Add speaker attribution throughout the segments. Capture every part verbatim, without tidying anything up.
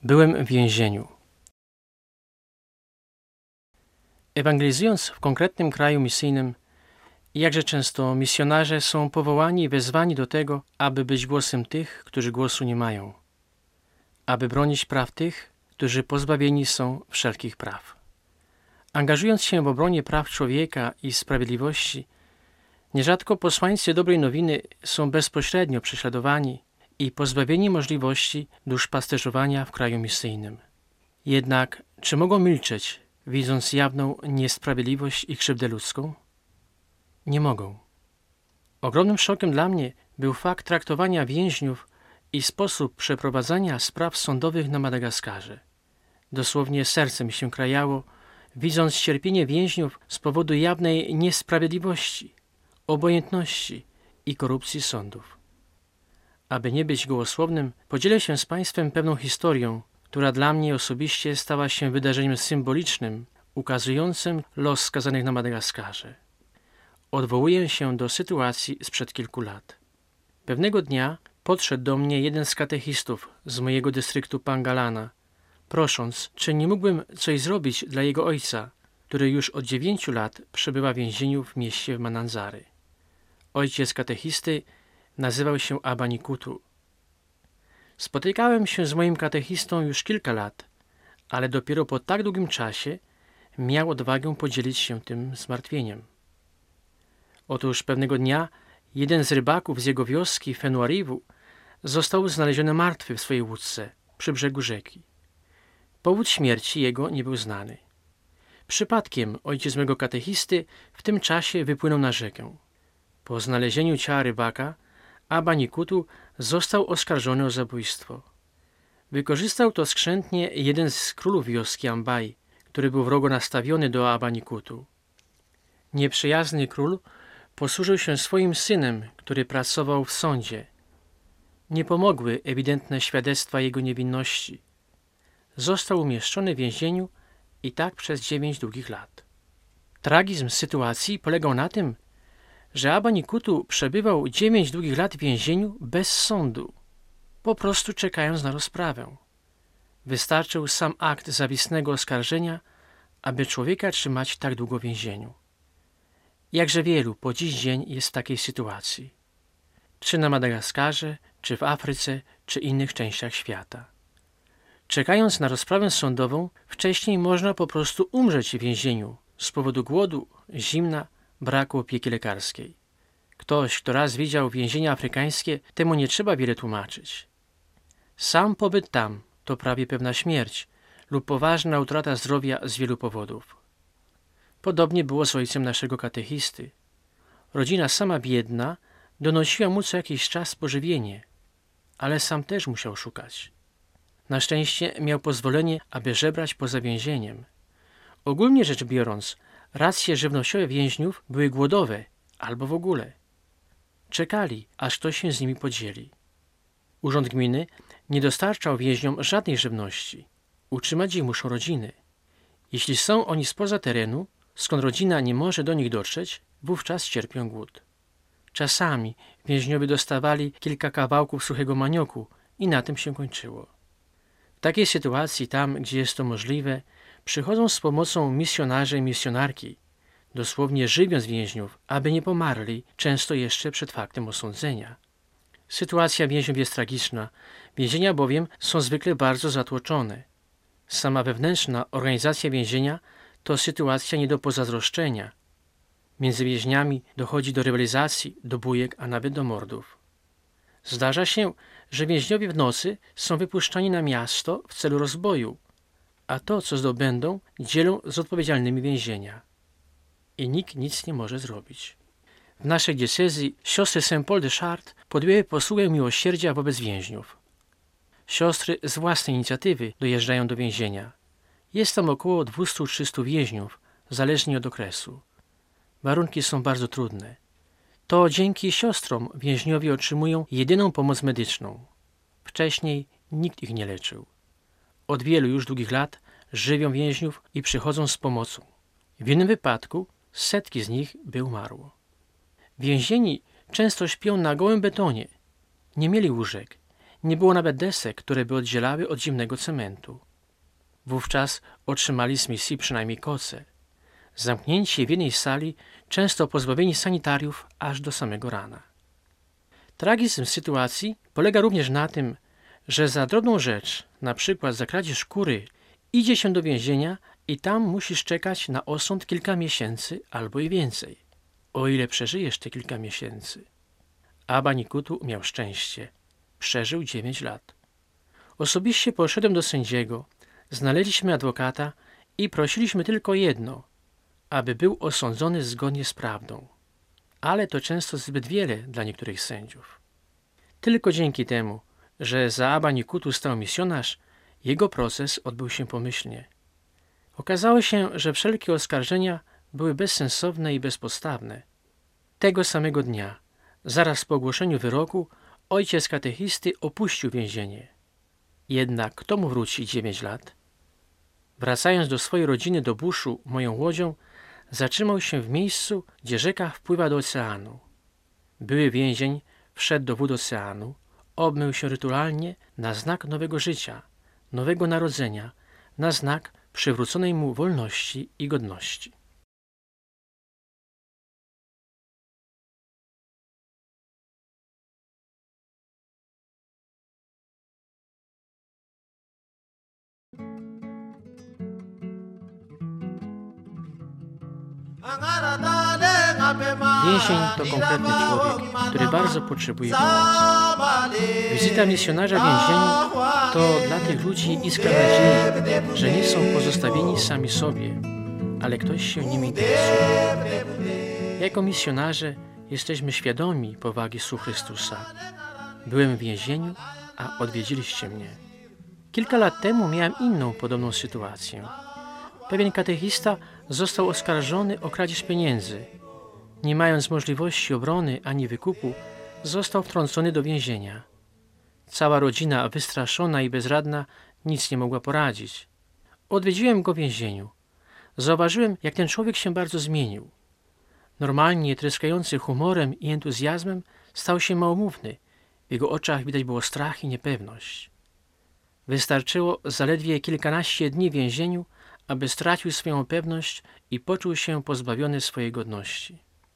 Speaker 1: Byłem w więzieniu. Ewangelizując w konkretnym kraju misyjnym, jakże często misjonarze są powołani i wezwani do tego, aby być głosem tych, którzy głosu nie mają, aby bronić praw tych, którzy pozbawieni są wszelkich praw. Angażując się w obronie praw człowieka i sprawiedliwości, nierzadko posłańcy dobrej nowiny są bezpośrednio prześladowani i pozbawieni możliwości duszpasterzowania w kraju misyjnym. Jednak czy mogą milczeć, widząc jawną niesprawiedliwość i krzywdę ludzką? Nie mogą. Ogromnym szokiem dla mnie był fakt traktowania więźniów i sposób przeprowadzania spraw sądowych na Madagaskarze. Dosłownie serce mi się krajało, widząc cierpienie więźniów z powodu jawnej niesprawiedliwości, obojętności i korupcji sądów. Aby nie być gołosłownym, podzielę się z Państwem pewną historią, która dla mnie osobiście stała się wydarzeniem symbolicznym, ukazującym los skazanych na Madagaskarze. Odwołuję się do sytuacji sprzed kilku lat. Pewnego dnia podszedł do mnie jeden z katechistów z mojego dystryktu Pangalana, prosząc, czy nie mógłbym coś zrobić dla jego ojca, który już od dziewięciu lat przebywa w więzieniu w mieście Mananzary. Ojciec katechisty nazywał się Abba Nikutu. Spotykałem się z moim katechistą już kilka lat, ale dopiero po tak długim czasie miał odwagę podzielić się tym zmartwieniem. Otóż pewnego dnia jeden z rybaków z jego wioski Fenuariwu został znaleziony martwy w swojej łódce przy brzegu rzeki. Powód śmierci jego nie był znany. Przypadkiem ojciec mego katechisty w tym czasie wypłynął na rzekę. Po znalezieniu ciała rybaka Abba Nikutu został oskarżony o zabójstwo. Wykorzystał to skrzętnie jeden z królów wioski Ambai, który był wrogo nastawiony do Abba Nikutu. Nieprzyjazny król posłużył się swoim synem, który pracował w sądzie. Nie pomogły ewidentne świadectwa jego niewinności. Został umieszczony w więzieniu i tak przez dziewięć długich lat. Tragizm sytuacji polegał na tym, że Abba Nikutu przebywał dziewięć długich lat w więzieniu bez sądu, po prostu czekając na rozprawę. Wystarczył sam akt zawisłego oskarżenia, aby człowieka trzymać tak długo w więzieniu. Jakże wielu po dziś dzień jest w takiej sytuacji, czy na Madagaskarze, czy w Afryce, czy innych częściach świata. Czekając na rozprawę sądową, wcześniej można po prostu umrzeć w więzieniu z powodu głodu, zimna, braku opieki lekarskiej. Ktoś, kto raz widział więzienia afrykańskie, temu nie trzeba wiele tłumaczyć. Sam pobyt tam to prawie pewna śmierć lub poważna utrata zdrowia z wielu powodów. Podobnie było z ojcem naszego katechisty. Rodzina sama biedna donosiła mu co jakiś czas pożywienie, ale sam też musiał szukać. Na szczęście miał pozwolenie, aby żebrać poza więzieniem. Ogólnie rzecz biorąc, racje żywnościowe więźniów były głodowe albo w ogóle. Czekali, aż ktoś się z nimi podzieli. Urząd gminy nie dostarczał więźniom żadnej żywności. Utrzymać ich muszą rodziny. Jeśli są oni spoza terenu, skąd rodzina nie może do nich dotrzeć, wówczas cierpią głód. Czasami więźniowie dostawali kilka kawałków suchego manioku i na tym się kończyło. W takiej sytuacji, tam gdzie jest to możliwe, przychodzą z pomocą misjonarze i misjonarki, dosłownie żywiąc więźniów, aby nie pomarli, często jeszcze przed faktem osądzenia. Sytuacja więźniów jest tragiczna, więzienia bowiem są zwykle bardzo zatłoczone. Sama wewnętrzna organizacja więzienia to sytuacja nie do pozazdroszczenia. Między więźniami dochodzi do rywalizacji, do bójek, a nawet do mordów. Zdarza się, że więźniowie w nocy są wypuszczani na miasto w celu rozboju, a to, co zdobędą, dzielą z odpowiedzialnymi więzienia. I nikt nic nie może zrobić. W naszej diecezji siostry Saint Paul de Chartres podjęły posługę miłosierdzia wobec więźniów. Siostry z własnej inicjatywy dojeżdżają do więzienia. Jest tam około dwieście do trzystu więźniów, zależnie od okresu. Warunki są bardzo trudne. To dzięki siostrom więźniowie otrzymują jedyną pomoc medyczną. Wcześniej nikt ich nie leczył. Od wielu już długich lat żywią więźniów i przychodzą z pomocą. W innym wypadku setki z nich by umarło. Więzieni często śpią na gołym betonie. Nie mieli łóżek, Nie było nawet desek, które by oddzielały od zimnego cementu. Wówczas otrzymali z misji przynajmniej koce. Zamknięci w jednej sali, często pozbawieni sanitariów aż do samego rana. Tragizm sytuacji polega również na tym, że za drobną rzecz, na przykład za kradzież kury, idzie się do więzienia i tam musisz czekać na osąd kilka miesięcy albo i więcej, o ile przeżyjesz te kilka miesięcy. Abba Nikutu miał szczęście. Przeżył dziewięć lat. Osobiście poszedłem do sędziego, znaleźliśmy adwokata i prosiliśmy tylko jedno, aby był osądzony zgodnie z prawdą. Ale to często zbyt wiele dla niektórych sędziów. Tylko dzięki temu, że za Abba Nikutu stał misjonarz, jego proces odbył się pomyślnie. Okazało się, że wszelkie oskarżenia były bezsensowne i bezpodstawne. Tego samego dnia, zaraz po ogłoszeniu wyroku, ojciec katechisty opuścił więzienie. Jednak kto mu wróci dziewięć lat? Wracając do swojej rodziny do buszu moją łodzią, zatrzymał się w miejscu, gdzie rzeka wpływa do oceanu. Były więzień wszedł do wód oceanu, obmył się rytualnie na znak nowego życia, nowego narodzenia, na znak przywróconej mu wolności i godności. Więzień to konkretny człowiek, który bardzo potrzebuje pomocy. Wizyta misjonarza w więzieniu to dla tych ludzi iskra nadziei, że nie są pozostawieni sami sobie, ale ktoś się nimi interesuje. Jako misjonarze jesteśmy świadomi powagi słów Chrystusa. Byłem w więzieniu, a odwiedziliście mnie. Kilka lat temu miałem inną podobną sytuację. Pewien katechista został oskarżony o kradzież pieniędzy. Nie mając możliwości obrony ani wykupu, został wtrącony do więzienia. Cała rodzina, wystraszona i bezradna, nic nie mogła poradzić. Odwiedziłem go w więzieniu. Zauważyłem, jak ten człowiek się bardzo zmienił. Normalnie tryskający humorem i entuzjazmem stał się małomówny. W jego oczach widać było strach i niepewność. Wystarczyło zaledwie kilkanaście dni w więzieniu, aby stracił swoją pewność i poczuł się pozbawiony swojej godności.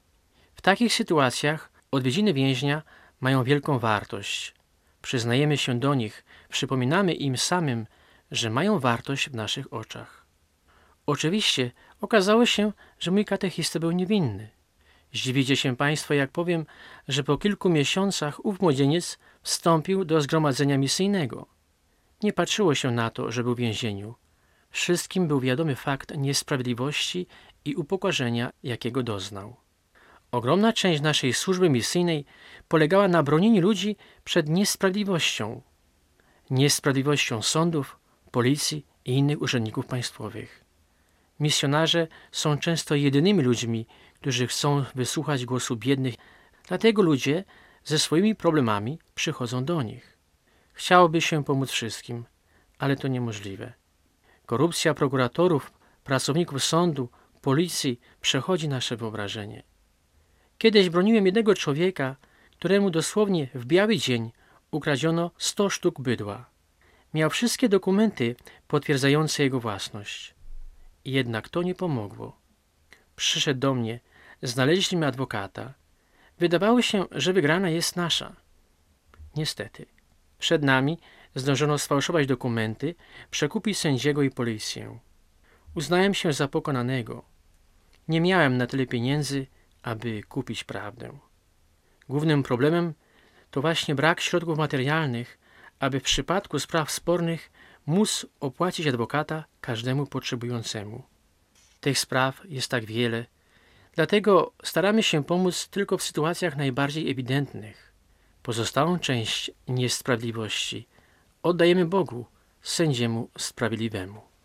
Speaker 1: W takich sytuacjach odwiedziny więźnia mają wielką wartość. Przyznajemy się do nich, przypominamy im samym, że mają wartość w naszych oczach. Oczywiście okazało się, że mój katechista był niewinny. Zdziwicie się Państwo, jak powiem, że po kilku miesiącach ów młodzieniec wstąpił do zgromadzenia misyjnego. Nie patrzyło się na to, że był w więzieniu. Wszystkim był wiadomy fakt niesprawiedliwości i upokorzenia, jakiego doznał. Ogromna część naszej służby misyjnej polegała na bronieniu ludzi przed niesprawiedliwością. Niesprawiedliwością sądów, policji i innych urzędników państwowych. Misjonarze są często jedynymi ludźmi, którzy chcą wysłuchać głosu biednych, dlatego ludzie ze swoimi problemami przychodzą do nich. Chciałoby się pomóc wszystkim, ale to niemożliwe. Korupcja prokuratorów, pracowników sądu, policji przechodzi nasze wyobrażenie. Kiedyś broniłem jednego człowieka, któremu dosłownie w biały dzień ukradziono sto sztuk bydła. Miał wszystkie dokumenty potwierdzające jego własność. Jednak to nie pomogło. Przyszedł do mnie, znaleźliśmy adwokata. Wydawało się, że wygrana jest nasza. Niestety. Przed nami zdążono sfałszować dokumenty, przekupić sędziego i policję. Uznałem się za pokonanego. Nie miałem na tyle pieniędzy, aby kupić prawdę. Głównym problemem to właśnie brak środków materialnych, aby w przypadku spraw spornych móc opłacić adwokata każdemu potrzebującemu. Tych spraw jest tak wiele, dlatego staramy się pomóc tylko w sytuacjach najbardziej ewidentnych. Pozostałą część niesprawiedliwości oddajemy Bogu, sędziemu sprawiedliwemu.